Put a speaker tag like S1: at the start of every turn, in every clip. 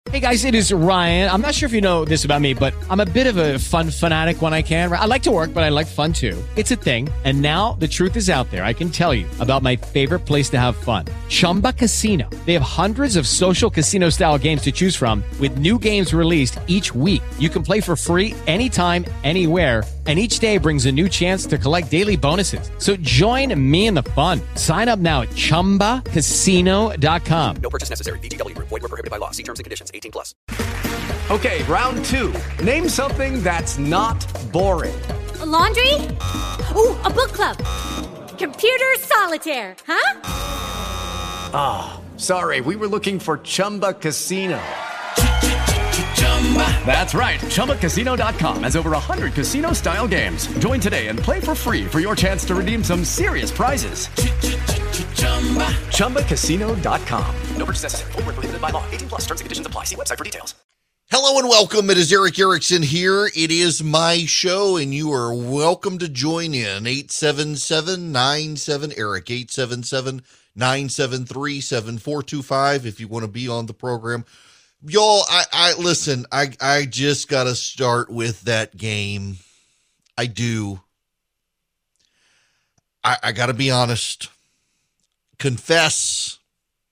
S1: Hey guys, it is Ryan. I'm not sure if you know this about me, but I'm a bit of a fun fanatic when I can. I like to work, but I like fun too. It's a thing. And now the truth is out there. I can tell you about my favorite place to have fun. Chumba Casino. They have hundreds of social casino style games to choose from with new games released each week. You can play for free anytime, anywhere. And each day brings a new chance to collect daily bonuses. So join me in the fun. Sign up now at ChumbaCasino.com.
S2: No purchase necessary. VGW. Void where prohibited by law. See terms and conditions. 18+.
S3: Okay, round two. Name something that's not boring.
S4: A laundry? Ooh, a book club. Computer solitaire, huh?
S3: Ah, sorry. We were looking for Chumba Casino. That's right. ChumbaCasino.com has over 100 casino-style games. Join today and play for free for your chance to redeem some serious prizes. ChumbaCasino.com.
S2: No purchase necessary. Void where prohibited by law. 18+. Terms and conditions apply. See website for details.
S5: Hello and welcome. It is Eric Erickson here. It is my show, and you are welcome to join in. 877-97-ERIC, 877-973-7425 if you want to be on the program. Y'all, listen, I just got to start with that game. I do. I got to be honest. Confess.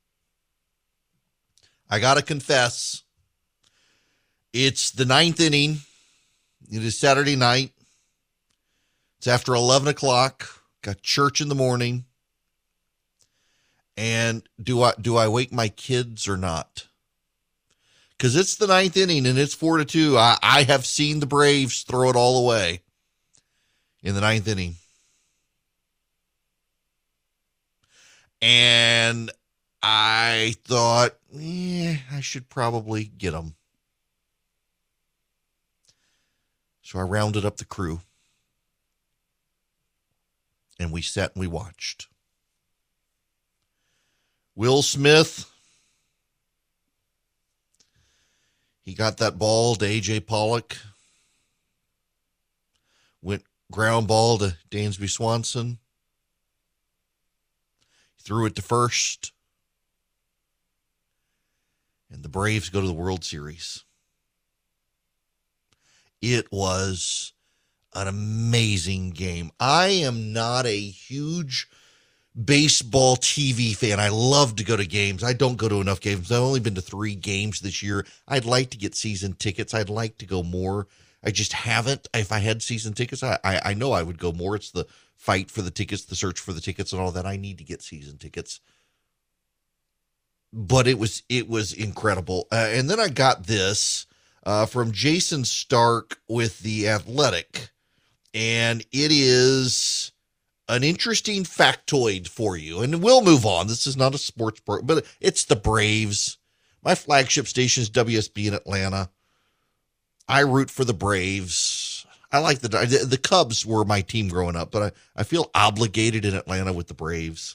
S5: I got to confess. It's the ninth inning. It is Saturday night. It's after 11 o'clock. Got church in the morning. And do I wake my kids or not? Because it's the ninth inning and it's 4-2. I have seen the Braves throw it all away in the ninth inning. And I thought, I should probably get them. So I rounded up the crew. And we sat and we watched. Will Smith, he got that ball to A.J. Pollock. Went ground ball to Dansby Swanson. Threw it to first. And the Braves go to the World Series. It was an amazing game. I am not a huge baseball TV fan. I love to go to games. I don't go to enough games. I've only been to 3 games this year. I'd like to get season tickets. I'd like to go more. I just haven't. If I had season tickets, I know I would go more. It's the fight for the tickets, the search for the tickets and all that. I need to get season tickets. But it was incredible. And then I got this from Jason Stark with The Athletic. And it is an interesting factoid for you. And we'll move on. This is not a sports program, but it's the Braves. My flagship station is WSB in Atlanta. I root for the Braves. I like the Cubs were my team growing up, but I feel obligated in Atlanta with the Braves.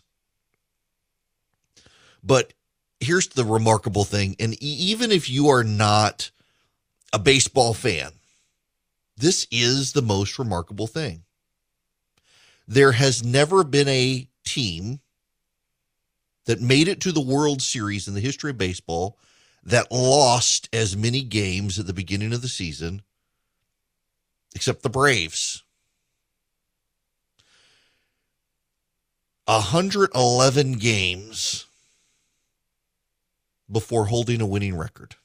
S5: But here's the remarkable thing. And even if you are not a baseball fan, this is the most remarkable thing. There has never been a team that made it to the World Series in the history of baseball that lost as many games at the beginning of the season, except the Braves. 111 games before holding a winning record.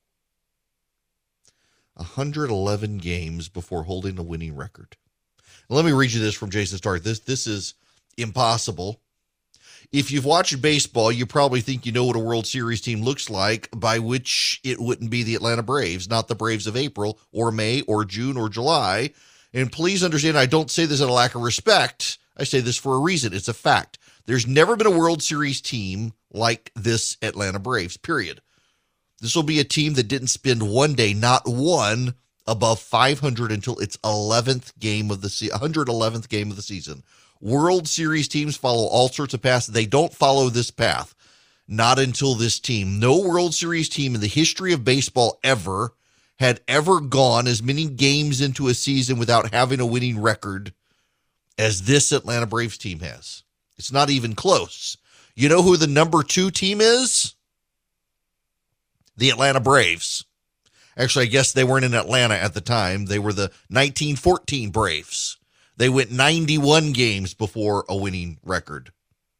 S5: 111 games before holding a winning record. Let me read you this from Jason Stark. This is impossible. If you've watched baseball, you probably think you know what a World Series team looks like, by which it wouldn't be the Atlanta Braves, not the Braves of April or May or June or July. And please understand, I don't say this out of lack of respect. I say this for a reason. It's a fact. There's never been a World Series team like this Atlanta Braves, period. This will be a team that didn't spend one day, not one, above 500 until its 111th game of the season. World Series teams follow all sorts of paths. They don't follow this path. Not until this team. No World Series team in the history of baseball ever had ever gone as many games into a season without having a winning record as this Atlanta Braves team has. It's not even close. You know who the number 2 team is? the Atlanta Braves. Actually, I guess they weren't in Atlanta at the time. They were the 1914 Braves. They went 91 games before a winning record.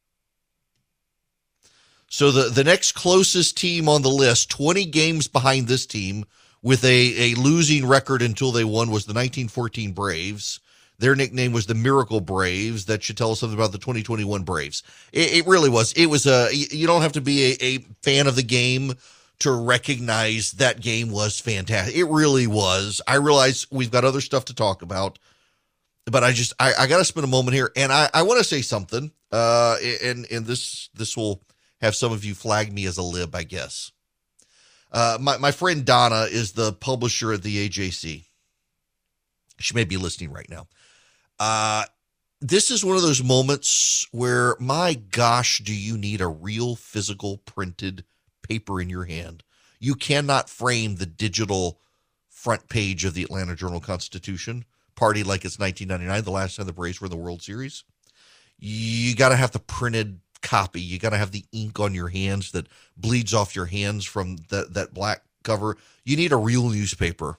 S5: So the next closest team on the list, 20 games behind this team with a losing record until they won, was the 1914 Braves. Their nickname was the Miracle Braves. That should tell us something about the 2021 Braves. It really was. It was you don't have to be a fan of the game to recognize that game was fantastic. It really was. I realize we've got other stuff to talk about, but I got to spend a moment here, and I want to say something. And this will have some of you flag me as a lib, I guess. My friend Donna is the publisher at the AJC. She may be listening right now. This is one of those moments where, my gosh, do you need a real physical printed paper in your hand? You cannot frame the digital front page of the Atlanta Journal-Constitution, party like it's 1999, the last time the Braves were in the World Series. You got to have the printed copy. You got to have the ink on your hands that bleeds off your hands from that black cover. You need a real newspaper.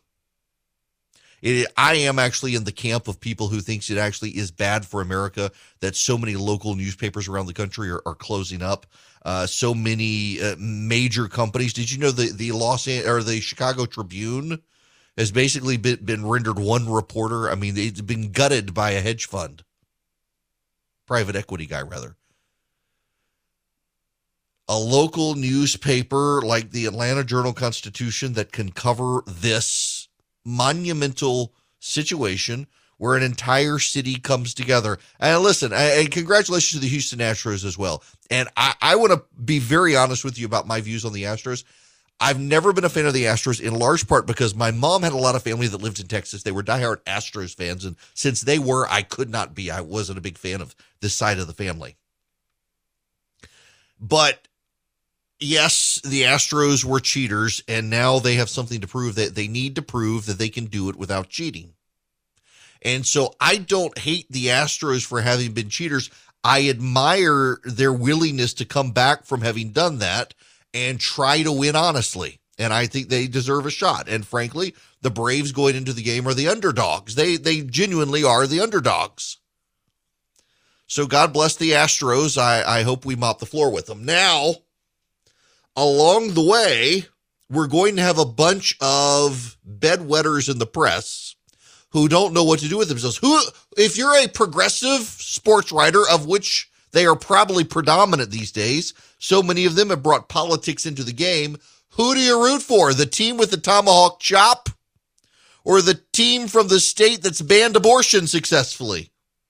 S5: I am actually in the camp of people who thinks it actually is bad for America that so many local newspapers around the country are closing up. So many major companies. Did you know the Chicago Tribune has basically been rendered one reporter? I mean, it's been gutted by a hedge fund, private equity guy rather. A local newspaper like the Atlanta Journal-Constitution that can cover this monumental situation where an entire city comes together. And listen, and congratulations to the Houston Astros as well. And I want to be very honest with you about my views on the Astros. I've never been a fan of the Astros, in large part because my mom had a lot of family that lived in Texas. They were diehard Astros fans, and since they were, I could not be. I wasn't a big fan of this side of the family. But yes, the Astros were cheaters, and now they have something to prove. That they need to prove that they can do it without cheating. And so I don't hate the Astros for having been cheaters. I admire their willingness to come back from having done that and try to win honestly. And I think they deserve a shot. And frankly, the Braves going into the game are the underdogs. They genuinely are the underdogs. So God bless the Astros. I hope we mop the floor with them. Now, along the way, we're going to have a bunch of bedwetters in the press who don't know what to do with themselves. If you're a progressive sports writer, of which they are probably predominant these days, so many of them have brought politics into the game, who do you root for? The team with the tomahawk chop or the team from the state that's banned abortion successfully?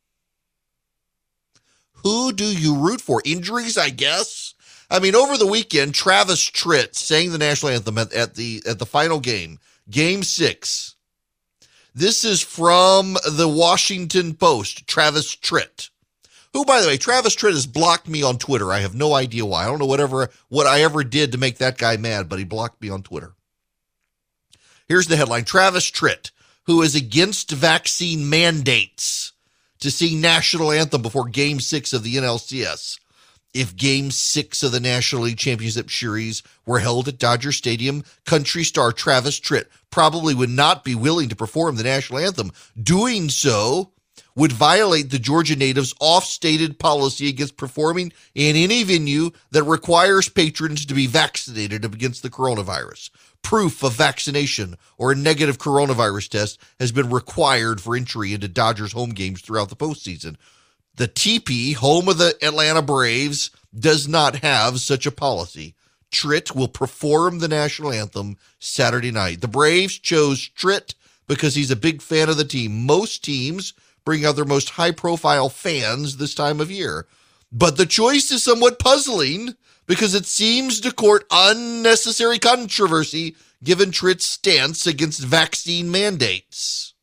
S5: Who do you root for? Injuries, I guess. I mean, over the weekend, Travis Tritt sang the national anthem at the final game, Game 6. This is from the Washington Post, Travis Tritt, who, by the way, Travis Tritt has blocked me on Twitter. I have no idea why. I don't know what I ever did to make that guy mad, but he blocked me on Twitter. Here's the headline. Travis Tritt, who is against vaccine mandates to sing national anthem before Game 6 of the NLCS. If Game 6 of the National League Championship Series were held at Dodger Stadium, country star Travis Tritt probably would not be willing to perform the national anthem. Doing so would violate the Georgia natives' oft-stated policy against performing in any venue that requires patrons to be vaccinated against the coronavirus. Proof of vaccination or a negative coronavirus test has been required for entry into Dodgers home games throughout the postseason. The TP, home of the Atlanta Braves, does not have such a policy. Tritt will perform the national anthem Saturday night. The Braves chose Tritt because he's a big fan of the team. Most teams bring out their most high-profile fans this time of year. But the choice is somewhat puzzling because it seems to court unnecessary controversy given Tritt's stance against vaccine mandates.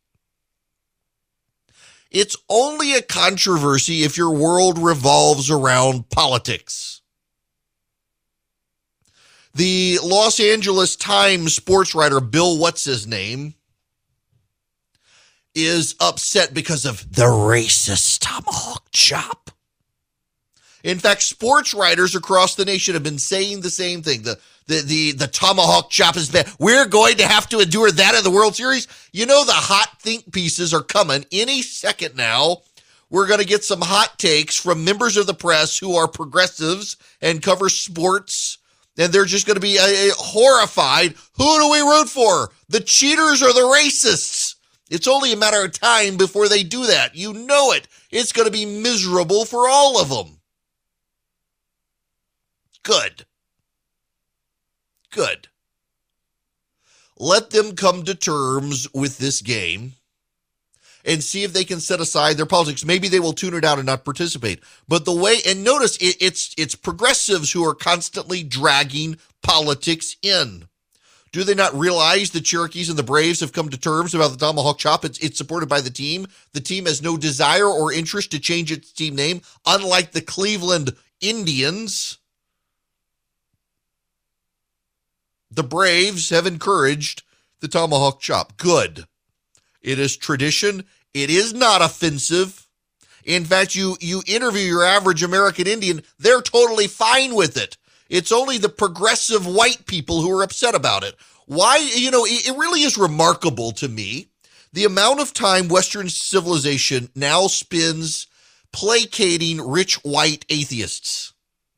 S5: It's only a controversy if your world revolves around politics. The Los Angeles Times sports writer Bill What's-His-Name is upset because of the racist tomahawk chop. In fact, sports writers across the nation have been saying the same thing. The tomahawk chop is bad. We're going to have to endure that in the World Series. You know, the hot think pieces are coming any second now. We're going to get some hot takes from members of the press who are progressives and cover sports. And they're just going to be horrified. Who do we root for? The cheaters or the racists? It's only a matter of time before they do that. You know it. It's going to be miserable for all of them. Good. Let them come to terms with this game and see if they can set aside their politics. Maybe they will tune it out and not participate. But the way, and notice it's progressives who are constantly dragging politics in. Do they not realize the Cherokees and the Braves have come to terms about the tomahawk chop? It's supported by the team. The team has no desire or interest to change its team name, unlike the Cleveland Indians. The Braves have encouraged the tomahawk chop. Good. It is tradition. It is not offensive. In fact, you interview your average American Indian, they're totally fine with it. It's only the progressive white people who are upset about it. Why? You know, it really is remarkable to me the amount of time Western civilization now spends placating rich white atheists.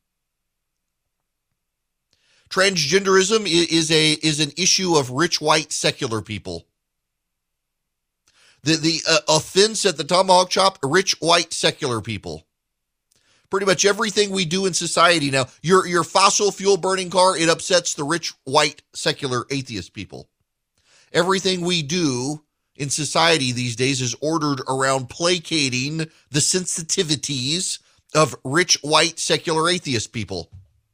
S5: Transgenderism is an issue of rich white secular people. The offense at the tomahawk chop, rich white secular people. Pretty much everything we do in society now, your fossil fuel burning car, it upsets the rich white secular atheist people. Everything we do in society these days is ordered around placating the sensitivities of rich white secular atheist people.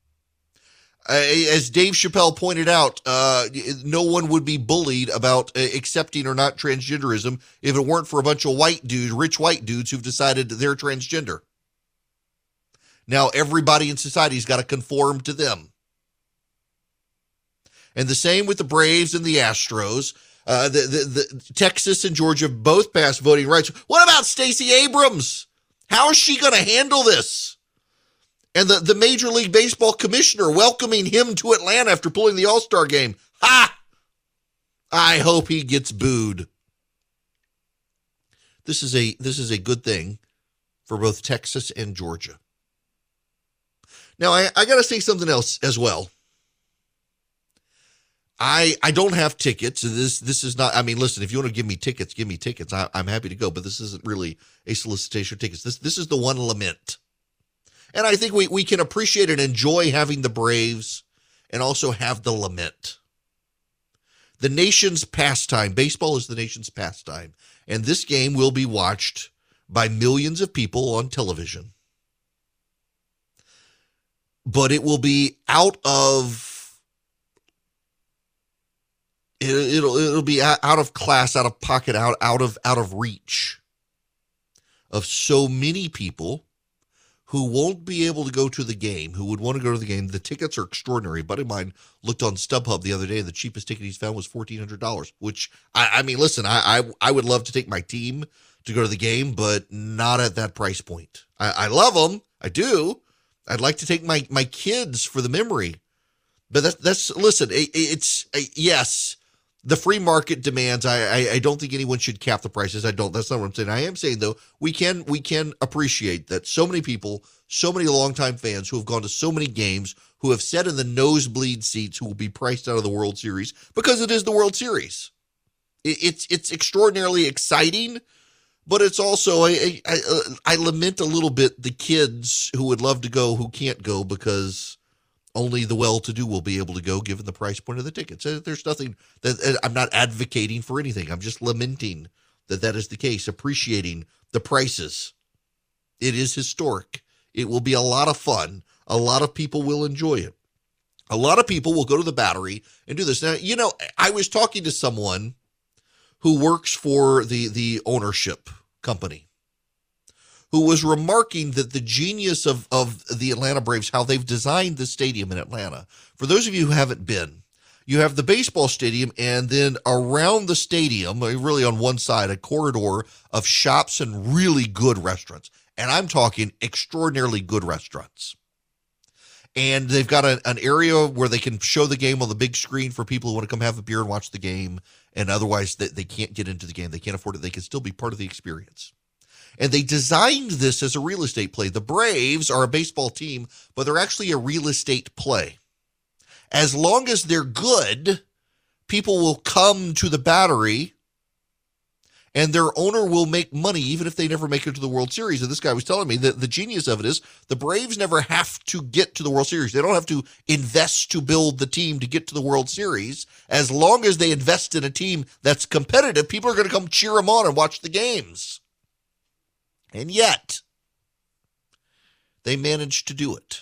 S5: As Dave Chappelle pointed out, no one would be bullied about accepting or not transgenderism if it weren't for a bunch of rich white dudes who've decided that they're transgender. Now everybody in society's got to conform to them. And the same with the Braves and the Astros. The Texas and Georgia both passed voting rights. What about Stacey Abrams? How is she going to handle this? And the Major League Baseball commissioner welcoming him to Atlanta after pulling the All-Star game. Ha! I hope he gets booed. This is a good thing for both Texas and Georgia. Now, I got to say something else as well. I don't have tickets. This is not, I mean, listen, if you want to give me tickets, give me tickets. I'm happy to go, but this isn't really a solicitation of tickets. This is the one lament. And I think we can appreciate and enjoy having the Braves and also have the lament. The nation's pastime. Baseball is the nation's pastime. And this game will be watched by millions of people on television. But it will be out of, it'll be out of class, out of pocket, out of reach of so many people who won't be able to go to the game, who would want to go to the game. The tickets are extraordinary. A buddy of mine looked on StubHub the other day, and the cheapest ticket he's found was $1,400, which, I mean, listen, I would love to take my team to go to the game, but not at that price point. I love them. I do. I'd like to take my kids for the memory. But that's listen, yes, the free market demands, I don't think anyone should cap the prices. That's not what I'm saying. I am saying, though, we can appreciate that so many people, so many longtime fans who have gone to so many games, who have sat in the nosebleed seats, who will be priced out of the World Series because it is the World Series. It's extraordinarily exciting, but it's also, I lament a little bit the kids who would love to go who can't go because only the well-to-do will be able to go given the price point of the tickets. There's nothing that I'm not advocating for anything. I'm just lamenting that is the case, appreciating the prices. It is historic. It will be a lot of fun. A lot of people will enjoy it. A lot of people will go to the Battery and do this. Now, you know, I was talking to someone who works for the ownership company, who was remarking that the genius of the Atlanta Braves, how they've designed the stadium in Atlanta. For those of you who haven't been, you have the baseball stadium, and then around the stadium, really on one side, a corridor of shops and really good restaurants. And I'm talking extraordinarily good restaurants. And they've got an area where they can show the game on the big screen for people who want to come have a beer and watch the game. And otherwise, they can't get into the game. They can't afford it. They can still be part of the experience. And they designed this as a real estate play. The Braves are a baseball team, but they're actually a real estate play. As long as they're good, people will come to the Battery, and their owner will make money even if they never make it to the World Series. And this guy was telling me that the genius of it is the Braves never have to get to the World Series. They don't have to invest to build the team to get to the World Series. As long as they invest in a team that's competitive, people are going to come cheer them on and watch the games. And yet, they managed to do it.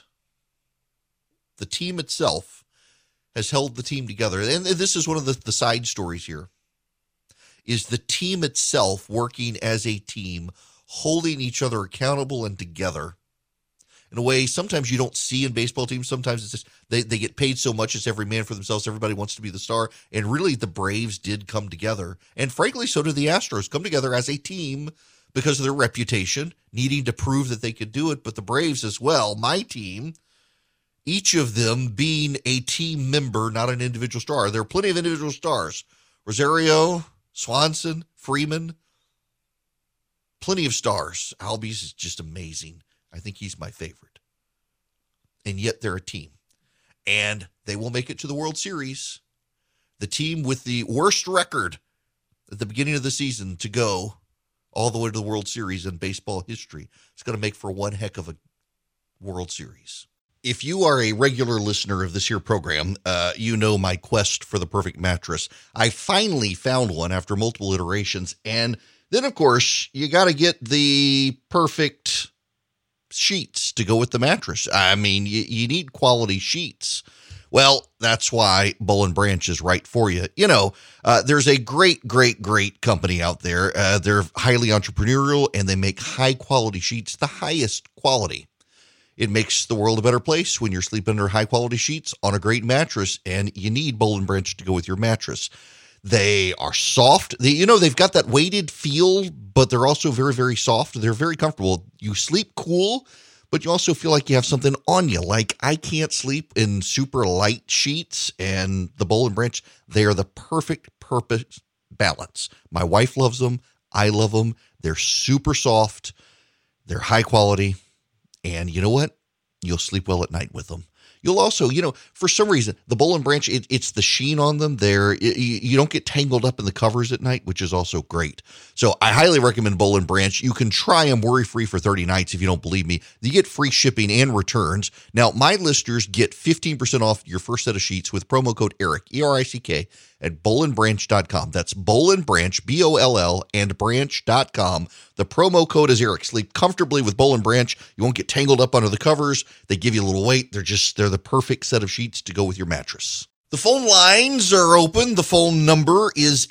S5: The team itself has held the team together. And this is one of the side stories here, is the team itself working as a team, holding each other accountable and together in a way sometimes you don't see in baseball teams. Sometimes it's just they get paid so much, it's every man for themselves. Everybody wants to be the star. And really, the Braves did come together. And frankly, so did the Astros, come together as a team because of their reputation, needing to prove that they could do it. But the Braves as well, my team, each of them being a team member, not an individual star. There are plenty of individual stars. Rosario, Swanson, Freeman, plenty of stars. Albies is just amazing. I think he's my favorite. And yet they're a team. And they will make it to the World Series. The team with the worst record at the beginning of the season to go all the way to the World Series in baseball history. It's going to make for one heck of a World Series. If you are a regular listener of this here program, you know my quest for the perfect mattress. I finally found one after multiple iterations. And then, of course, you got to get the perfect sheets to go with the mattress. I mean, you need quality sheets. Well, that's why Boll & Branch is right for you. You know, there's a great company out there. They're highly entrepreneurial, and they make high-quality sheets, the highest quality. It makes the world a better place when you're sleeping under high-quality sheets on a great mattress, and you need Boll & Branch to go with your mattress. They are soft. They've got that weighted feel, but they're also very, very soft. They're very comfortable. You sleep cool, but you also feel like you have something on you. Like, I can't sleep in super light sheets, and the Boll & Branch, they are the perfect balance. My wife loves them. I love them. They're super soft. They're high quality. And you know what? You'll sleep well at night with them. You'll also, for some reason, the Boll & Branch, it's the sheen on them. You don't get tangled up in the covers at night, which is also great. So I highly recommend Boll & Branch. You can try them worry-free for 30 nights if you don't believe me. You get free shipping and returns. Now, my listeners get 15% off your first set of sheets with promo code ERIC, ERICK, at bollandbranch.com. That's Boll & Branch, BOLL, and branch.com. The promo code is ERIC. Sleep comfortably with Boll & Branch. You won't get tangled up under the covers. They give you a little weight. They're the perfect set of sheets to go with your mattress. The phone lines are open. The phone number is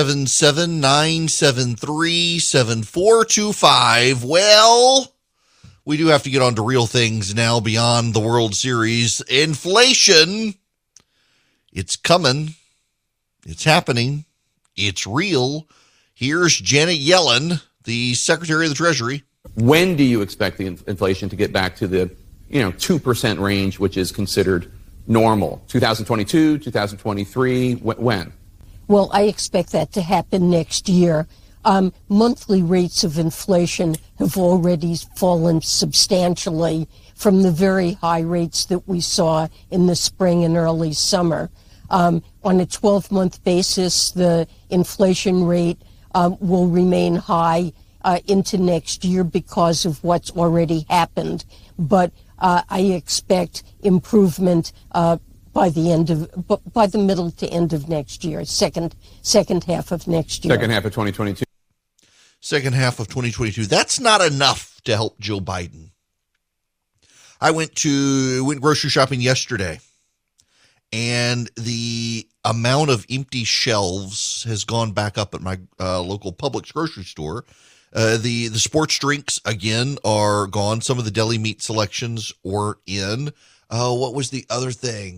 S5: 877-973-7425. Well, we do have to get on to real things now beyond the World Series. Inflation, it's coming. It's happening. It's real. Here's Janet Yellen, the Secretary of the Treasury.
S6: When do you expect the inflation to get back to the 2% range, which is considered normal? 2022, 2023, when?
S7: Well, I expect that to happen next year. Monthly rates of inflation have already fallen substantially from the very high rates that we saw in the spring and early summer. On a 12-month basis, the inflation rate will remain high into next year because of what's already happened. But I expect improvement by the middle to end of next year, second half of next year.
S6: Second half of 2022.
S5: Second half of 2022. That's not enough to help Joe Biden. I went grocery shopping yesterday, and the amount of empty shelves has gone back up at my local Publix grocery store. The sports drinks, again, are gone. Some of the deli meat selections were in. What was the other thing?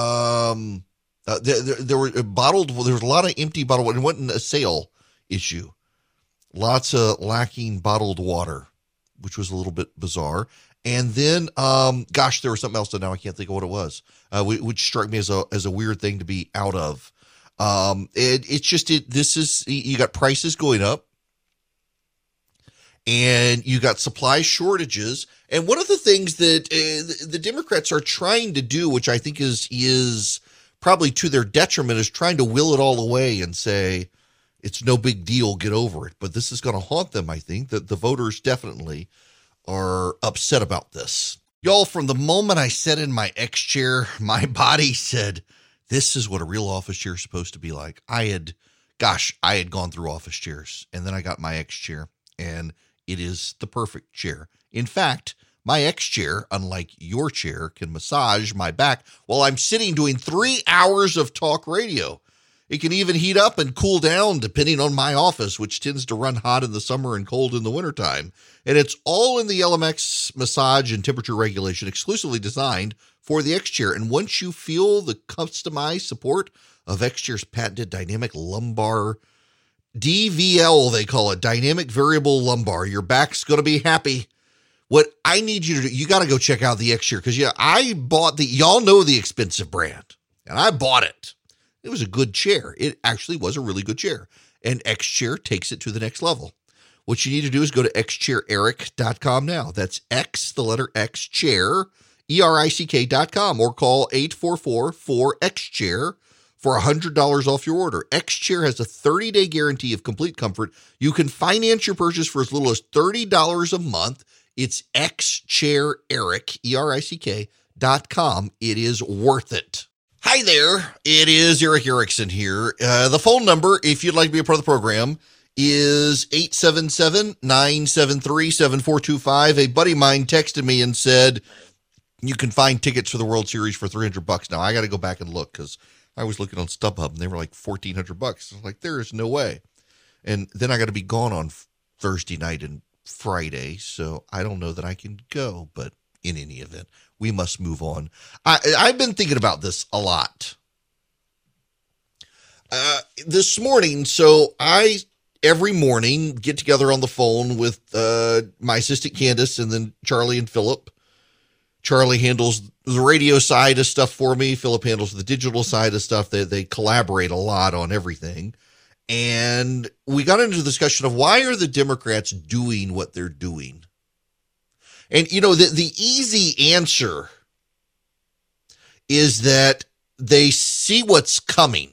S5: There was a lot of empty bottled water. It wasn't a sale issue. Lots of lacking bottled water, which was a little bit bizarre. And then, there was something else that now I can't think of what it was, which struck me as a weird thing to be out of. You got prices going up, and you got supply shortages. And one of the things that the Democrats are trying to do, which I think is probably to their detriment, is trying to will it all away and say, it's no big deal, get over it. But this is going to haunt them, I think, that the voters definitely are upset about this. Y'all, from the moment I sat in my X chair, my body said, this is what a real office chair is supposed to be like. I had gone through office chairs, and then I got my X chair, and it is the perfect chair. In fact, my X chair, unlike your chair, can massage my back while I'm sitting doing 3 hours of talk radio. It can even heat up and cool down depending on my office, which tends to run hot in the summer and cold in the wintertime. And it's all in the LMX massage and temperature regulation, exclusively designed for the X chair. And once you feel the customized support of X chair's patented dynamic lumbar, DVL, they call it, dynamic variable lumbar, your back's going to be happy. What I need you to do, you got to go check out the X chair, because I bought y'all know the expensive brand, and I bought it. It was a good chair. It actually was a really good chair. And X Chair takes it to the next level. What you need to do is go to xchaireric.com now. That's X, the letter X, chair, ERICK.com, or call 844-4XChair for $100 off your order. X Chair has a 30-day guarantee of complete comfort. You can finance your purchase for as little as $30 a month. It's xchaireric, ERICK.com. It is worth it. Hi there, it is Eric Erickson here. The phone number, if you'd like to be a part of the program, is 877-973-7425. A buddy of mine texted me and said, you can find tickets for the World Series for $300. Now, I got to go back and look, because I was looking on StubHub, and they were like $1,400. I was like, there is no way. And then I got to be gone on Thursday night and Friday, so I don't know that I can go, but in any event, we must move on. I've been thinking about this a lot this morning. So I, every morning, get together on the phone with my assistant Candace and then Charlie and Philip. Charlie handles the radio side of stuff for me. Philip handles the digital side of stuff. They collaborate a lot on everything. And we got into the discussion of why are the Democrats doing what they're doing? And, the easy answer is that they see what's coming,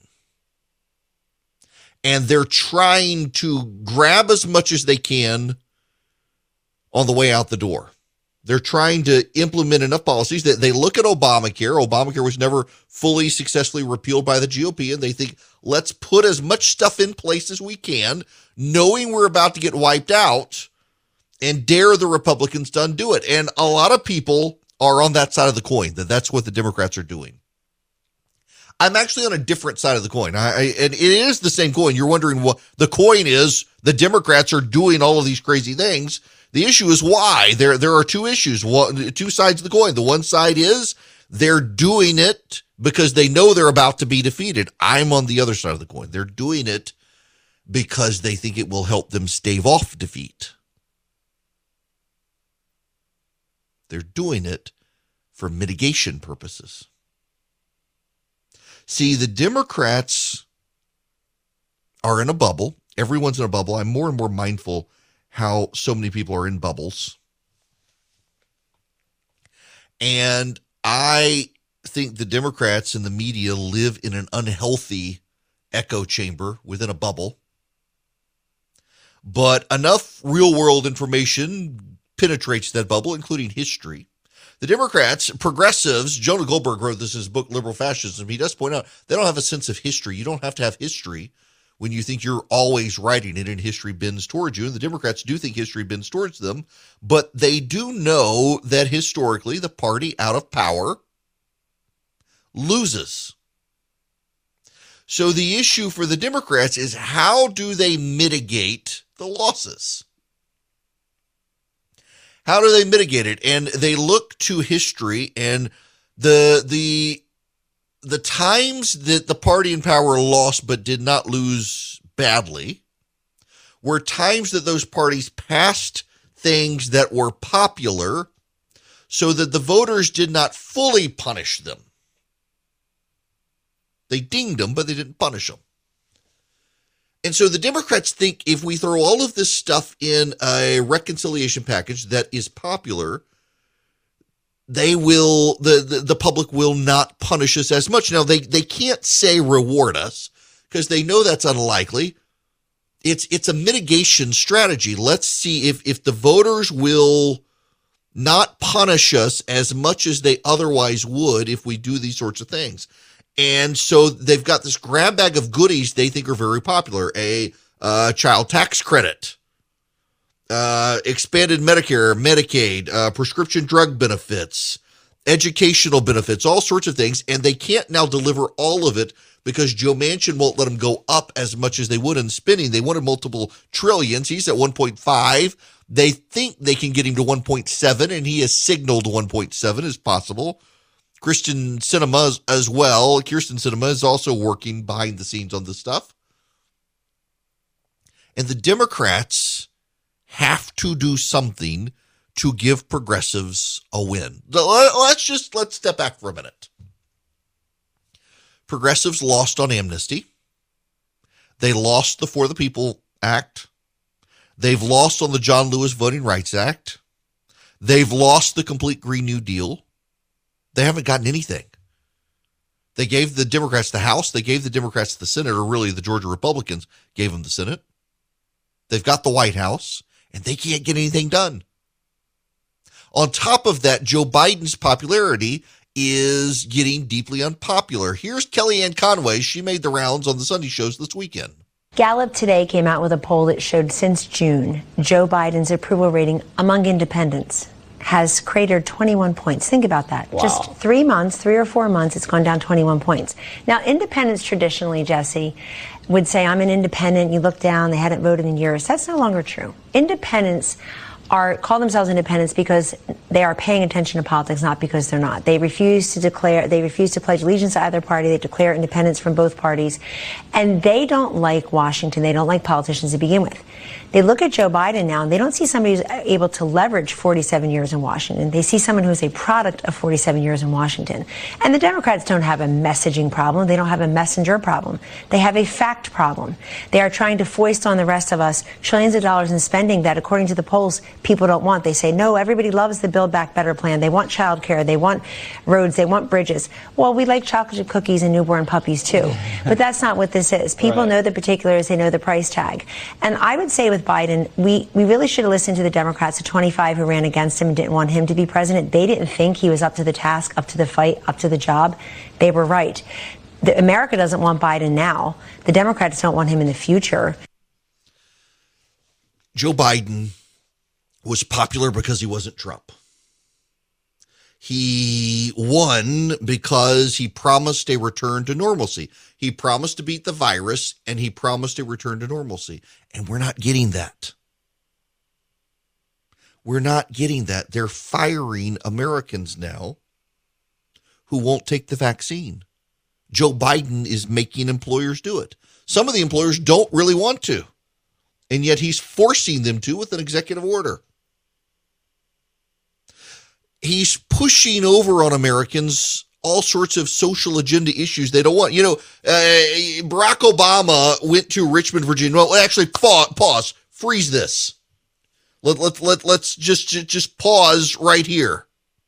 S5: and they're trying to grab as much as they can on the way out the door. They're trying to implement enough policies that they look at Obamacare. Obamacare was never fully successfully repealed by the GOP, and they think, let's put as much stuff in place as we can, knowing we're about to get wiped out, and dare the Republicans to undo it. And a lot of people are on that side of the coin, that's what the Democrats are doing. I'm actually on a different side of the coin. And it is the same coin. You're wondering what the coin is. The Democrats are doing all of these crazy things. The issue is why. There are two issues, two sides of the coin. The one side is they're doing it because they know they're about to be defeated. I'm on the other side of the coin. They're doing it because they think it will help them stave off defeat. They're doing it for mitigation purposes. See, the Democrats are in a bubble. Everyone's in a bubble. I'm more and more mindful how so many people are in bubbles. And I think the Democrats and the media live in an unhealthy echo chamber within a bubble. But enough real-world information penetrates that bubble, including history. The Democrats, progressives, Jonah Goldberg wrote this in his book, Liberal Fascism. He does point out they don't have a sense of history. You don't have to have history when you think you're always writing it and history bends towards you. And the Democrats do think history bends towards them, but they do know that historically the party out of power loses. So the issue for the Democrats is how do they mitigate the losses? How do they mitigate it? And they look to history, and the times that the party in power lost but did not lose badly were times that those parties passed things that were popular so that the voters did not fully punish them. They dinged them, but they didn't punish them. And so the Democrats think if we throw all of this stuff in a reconciliation package that is popular, they will, the public will not punish us as much. Now, they can't say reward us because they know that's unlikely. It's a mitigation strategy. Let's see if the voters will not punish us as much as they otherwise would if we do these sorts of things. And so they've got this grab bag of goodies they think are very popular. A child tax credit, expanded Medicare, Medicaid, prescription drug benefits, educational benefits, all sorts of things. And they can't now deliver all of it because Joe Manchin won't let them go up as much as they would in spending. They wanted multiple trillions. He's at 1.5. They think they can get him to 1.7, and he has signaled 1.7 as possible. Kirsten Sinema as well. Kirsten Sinema is also working behind the scenes on this stuff. And the Democrats have to do something to give progressives a win. Let's step back for a minute. Progressives lost on amnesty. They lost the For the People Act. They've lost on the John Lewis Voting Rights Act. They've lost the complete Green New Deal. They haven't gotten anything. They gave the Democrats the House. They gave the Democrats the Senate, or really the Georgia Republicans gave them the Senate. They've got the White House, and they can't get anything done. On top of that, Joe Biden's popularity is getting deeply unpopular. Here's Kellyanne Conway. She made the rounds on the Sunday shows this weekend.
S8: Gallup today came out with a poll that showed since June, Joe Biden's approval rating among independents has cratered 21 points. Think about that. Wow. Just 3 or 4 months, it's gone down 21 points. Now, independents traditionally, Jesse, would say, I'm an independent. You look down, they hadn't voted in years. That's no longer true. Independents call themselves independents because they are paying attention to politics, not because they're not. They refuse to pledge allegiance to either party. They declare independence from both parties. And they don't like Washington. They don't like politicians to begin with. They look at Joe Biden now, and they don't see somebody who's able to leverage 47 years in Washington. They see someone who's a product of 47 years in Washington. And the Democrats don't have a messaging problem. They don't have a messenger problem. They have a fact problem. They are trying to foist on the rest of us trillions of dollars in spending that, according to the polls, people don't want. They say, no, everybody loves the Build Back Better plan. They want child care. They want roads. They want bridges. Well, we like chocolate cookies and newborn puppies, too. But that's not what this is. People know the particulars. They know the price tag. And I would say with Biden, we really should have listened to the Democrats, the 25 who ran against him and didn't want him to be president. They didn't think he was up to the task, up to the fight, up to the job. They were right. America doesn't want Biden now. The Democrats don't want him in the future.
S5: Joe Biden was popular because he wasn't Trump. He won because he promised a return to normalcy. He promised to beat the virus, and he promised a return to normalcy. And we're not getting that. We're not getting that. They're firing Americans now who won't take the vaccine. Joe Biden is making employers do it. Some of the employers don't really want to, and yet he's forcing them to with an executive order. He's pushing over on Americans all sorts of social agenda issues they don't want. You know, Barack Obama went to Richmond, Virginia. Well, actually, pause. Freeze this. Let's just pause right here.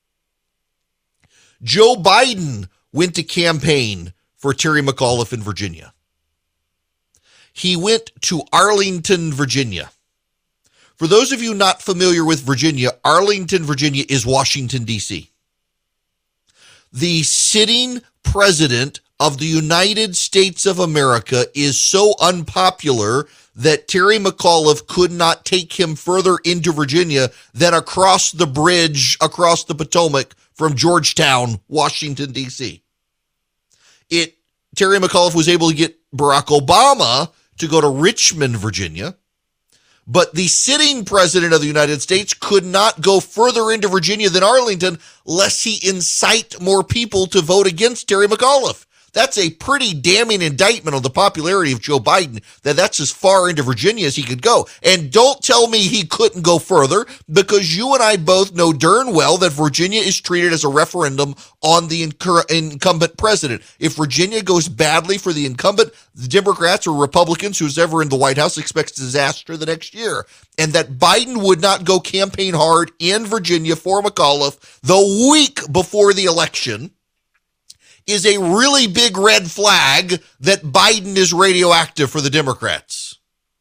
S5: Joe Biden went to campaign for Terry McAuliffe in Virginia. He went to Arlington, Virginia. For those of you not familiar with Virginia, Arlington, Virginia is Washington, D.C. The sitting president of the United States of America is so unpopular that Terry McAuliffe could not take him further into Virginia than across the bridge, across the Potomac from Georgetown, Washington, D.C. Terry McAuliffe was able to get Barack Obama to go to Richmond, Virginia. But the sitting president of the United States could not go further into Virginia than Arlington lest he incite more people to vote against Terry McAuliffe. That's a pretty damning indictment on the popularity of Joe Biden, that's as far into Virginia as he could go. And don't tell me he couldn't go further, because you and I both know darn well that Virginia is treated as a referendum on the incumbent president. If Virginia goes badly for the incumbent, the Democrats or Republicans, who's ever in the White House, expects disaster the next year. And that Biden would not go campaign hard in Virginia for McAuliffe the week before the election is a really big red flag that Biden is radioactive for the Democrats.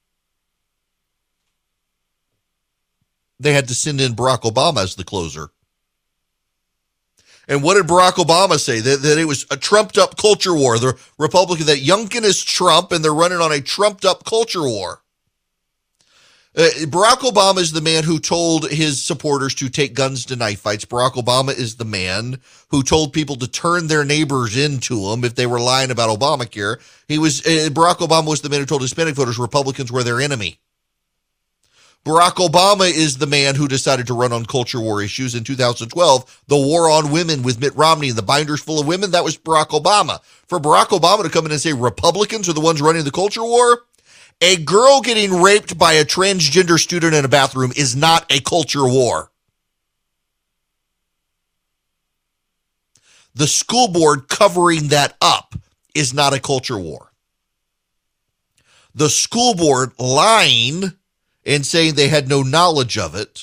S5: They had to send in Barack Obama as the closer. And what did Barack Obama say? That it was a trumped-up culture war. The Republican, that Youngkin is Trump, and they're running on a trumped-up culture war. Barack Obama is the man who told his supporters to take guns to knife fights. Barack Obama is the man who told people to turn their neighbors into him if they were lying about Obamacare. Barack Obama was the man who told Hispanic voters Republicans were their enemy. Barack Obama is the man who decided to run on culture war issues in 2012. The war on women with Mitt Romney and the binders full of women, that was Barack Obama. For Barack Obama to come in and say Republicans are the ones running the culture war, a girl getting raped by a transgender student in a bathroom is not a culture war. The school board covering that up is not a culture war. The school board lying and saying they had no knowledge of it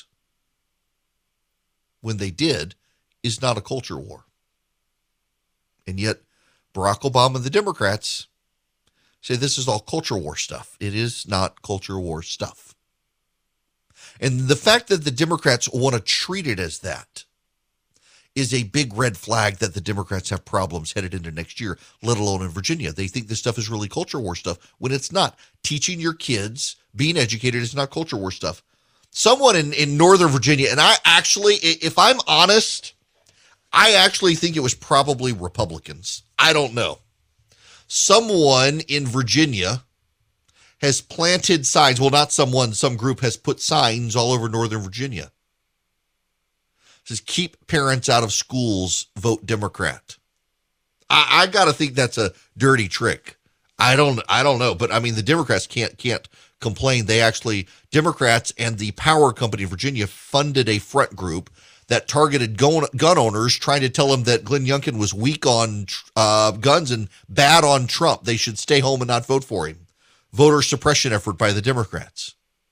S5: when they did is not a culture war. And yet Barack Obama and the Democrats say this is all culture war stuff. It is not culture war stuff. And the fact that the Democrats want to treat it as that is a big red flag that the Democrats have problems headed into next year, let alone in Virginia. They think this stuff is really culture war stuff when it's not. Teaching your kids, being educated is not culture war stuff. Someone in Northern Virginia, and I actually, if I'm honest, I actually think it was probably Republicans. I don't know. Someone in Virginia has planted signs. Well, not someone, some group has put signs all over Northern Virginia. It says, keep parents out of schools, vote Democrat. I got to think that's a dirty trick. I don't know. But I mean, the Democrats can't complain. Democrats and the power company of Virginia funded a front group that targeted gun owners, trying to tell them that Glenn Youngkin was weak on guns and bad on Trump. They should stay home and not vote for him. Voter suppression effort by the Democrats.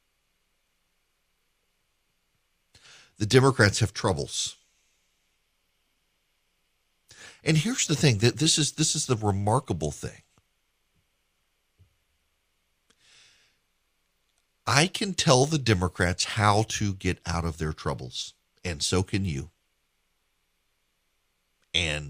S5: The Democrats have troubles. And here's the thing, that this is the remarkable thing. I can tell the Democrats how to get out of their troubles. And so can you. And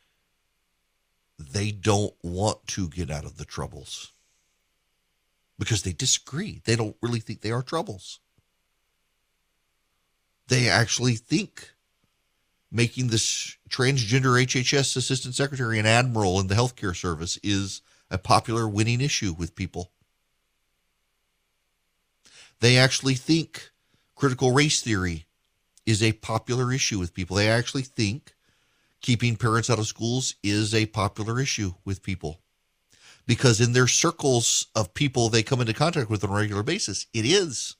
S5: they don't want to get out of the troubles because they disagree. They don't really think they are troubles. They actually think making this transgender HHS assistant secretary an admiral in the healthcare service is a popular winning issue with people. They actually think critical race theory is a popular issue with people. They actually think keeping parents out of schools is a popular issue with people. Because in their circles of people they come into contact with on a regular basis, it is.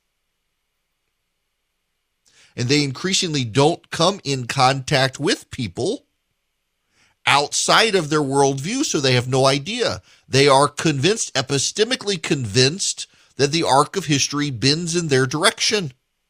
S5: And they increasingly don't come in contact with people outside of their worldview, so they have no idea. They are convinced, epistemically convinced, that the arc of history bends in their direction.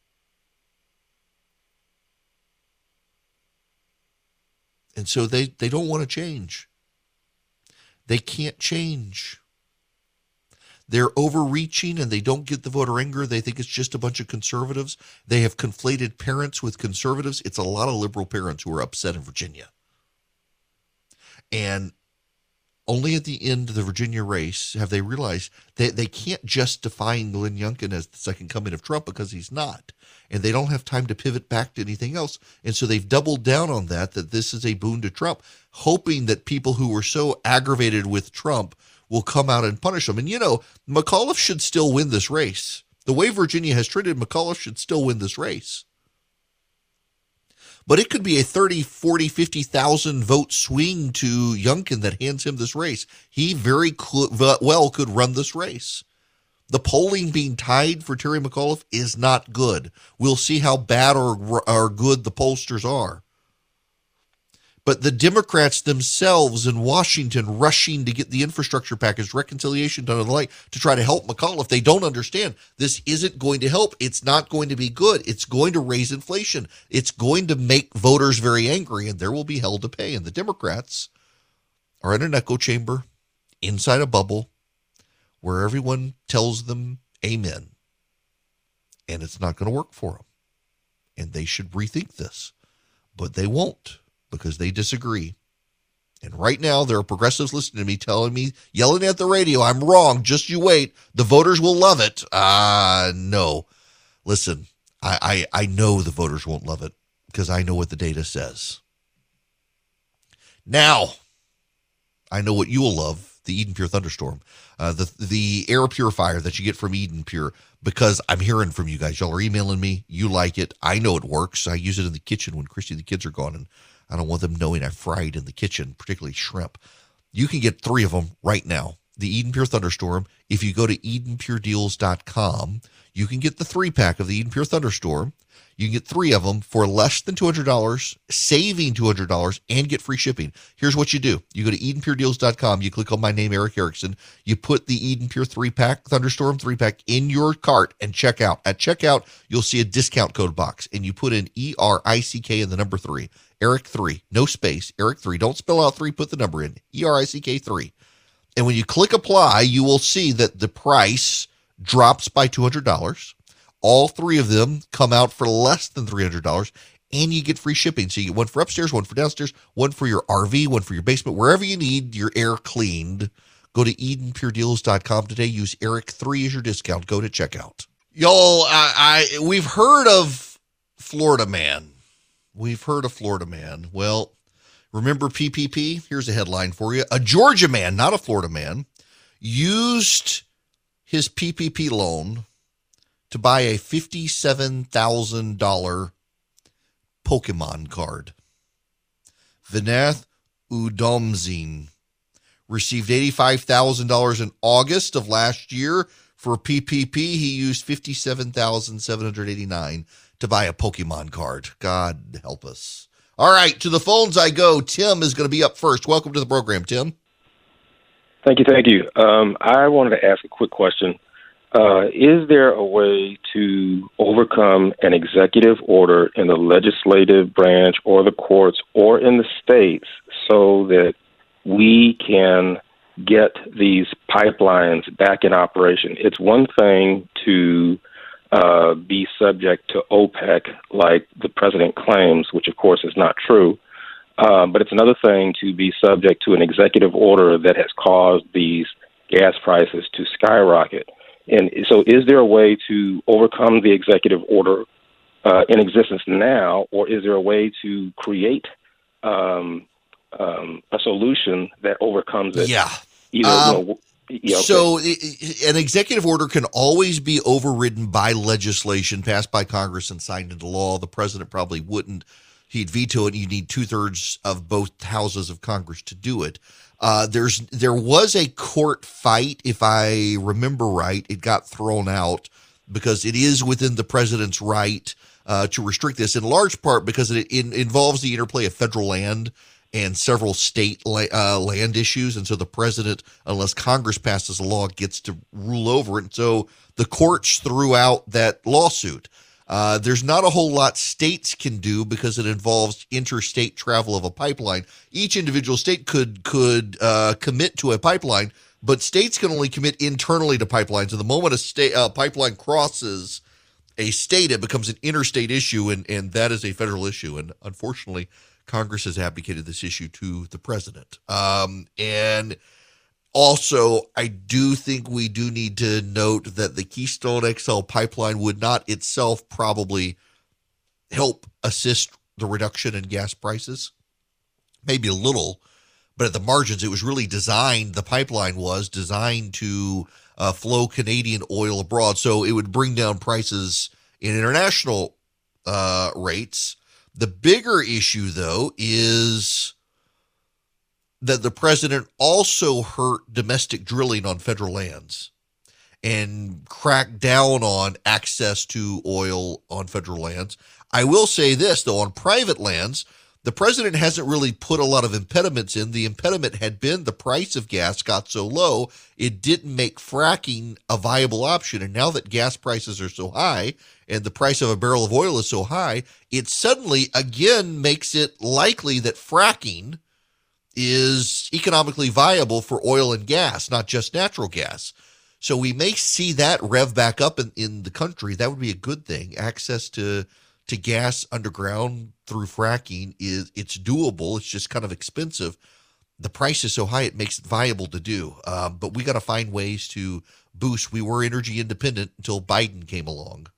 S5: And so they don't want to change. They can't change. They're overreaching and they don't get the voter anger. They think it's just a bunch of conservatives. They have conflated parents with conservatives. It's a lot of liberal parents who are upset in Virginia. And only at the end of the Virginia race have they realized that they can't just define Glenn Youngkin as the second coming of Trump, because he's not. And they don't have time to pivot back to anything else. And so they've doubled down on that this is a boon to Trump, hoping that people who were so aggravated with Trump will come out and punish him. And, McAuliffe should still win this race. The way Virginia has treated McAuliffe should still win this race. But it could be a 30, 40, 50,000 vote swing to Youngkin that hands him this race. He very well could run this race. The polling being tied for Terry McAuliffe is not good. We'll see how bad or good the pollsters are. But the Democrats themselves in Washington rushing to get the infrastructure package, reconciliation done and the like to try to help McAuliffe, they don't understand this isn't going to help. It's not going to be good. It's going to raise inflation. It's going to make voters very angry, and there will be hell to pay. And the Democrats are in an echo chamber inside a bubble where everyone tells them amen. And it's not going to work for them. And they should rethink this. But they won't, because they disagree. And right now, there are progressives listening to me, telling me, yelling at the radio, I'm wrong, just you wait. The voters will love it. No. Listen, I know the voters won't love it, because I know what the data says. Now, I know what you will love, the Eden Pure Thunderstorm. The air purifier that you get from Eden Pure, because I'm hearing from you guys. Y'all are emailing me. You like it. I know it works. I use it in the kitchen when Christy and the kids are gone, and I don't want them knowing I fried in the kitchen, particularly shrimp. You can get 3 of them right now. The Eden Pure Thunderstorm. If you go to EdenPureDeals.com, you can get the 3-pack of the Eden Pure Thunderstorm. You can get 3 of them for less than $200, saving $200, and get free shipping. Here's what you do. You go to EdenPureDeals.com. You click on my name, Eric Erickson. You put the Eden Pure 3-pack, Thunderstorm 3-pack in your cart and check out. At checkout, you'll see a discount code box, and you put in ERICK and the number 3. Eric 3, no space, Eric 3. Don't spell out 3, put the number in, ERICK 3. And when you click apply, you will see that the price drops by $200. All 3 of them come out for less than $300, and you get free shipping. So you get one for upstairs, one for downstairs, one for your RV, one for your basement, wherever you need your air cleaned. Go to EdenPureDeals.com today. Use Eric3 as your discount. Go to checkout. Y'all, we've heard of Florida Man. We've heard of Florida Man. Well, remember PPP? Here's a headline for you. A Georgia man, not a Florida man, used his PPP loan to buy a $57,000 Pokemon card. Vinath Udomzin received $85,000 in August of last year. For PPP, he used $57,789 to buy a Pokemon card. God help us. All right, to the phones I go. Tim is going to be up first. Welcome to the program, Tim.
S9: Thank you. I wanted to ask a quick question. Is there a way to overcome an executive order in the legislative branch or the courts or in the states so that we can get these pipelines back in operation? It's one thing to be subject to OPEC like the president claims, which of course is not true. But it's another thing to be subject to an executive order that has caused these gas prices to skyrocket. And so is there a way to overcome the executive order in existence now, or is there a way to create a solution that overcomes it?
S5: Yeah.
S9: Okay.
S5: So an executive order can always be overridden by legislation passed by Congress and signed into law. The president probably wouldn't. He'd veto it. You need 2/3 of both houses of Congress to do it. There was a court fight, if I remember right. It got thrown out because it is within the president's right to restrict this, in large part because it involves the interplay of federal land and several state land issues. And so the president, unless Congress passes a law, gets to rule over it. And so the courts threw out that lawsuit. There's not a whole lot states can do because it involves interstate travel of a pipeline. Each individual state could commit to a pipeline, but states can only commit internally to pipelines. And the moment a pipeline crosses a state, it becomes an interstate issue, and that is a federal issue. And unfortunately, Congress has abdicated this issue to the president. And also, I do think we do need to note that the Keystone XL pipeline would not itself probably help assist the reduction in gas prices. Maybe a little, but at the margins, it was really designed, the pipeline was designed to flow Canadian oil abroad. So it would bring down prices in international rates. The bigger issue, though, is that the president also hurt domestic drilling on federal lands and cracked down on access to oil on federal lands. I will say this, though, on private lands, the president hasn't really put a lot of impediments in. The impediment had been the price of gas got so low, it didn't make fracking a viable option. And now that gas prices are so high and the price of a barrel of oil is so high, it suddenly again makes it likely that fracking is economically viable for oil and gas, not just natural gas. So we may see that rev back up in the country. That would be a good thing. Access to gas underground through fracking it's doable. It's just kind of expensive. The price is so high, it makes it viable to do. But we got to find ways to boost. We were energy independent until Biden came along.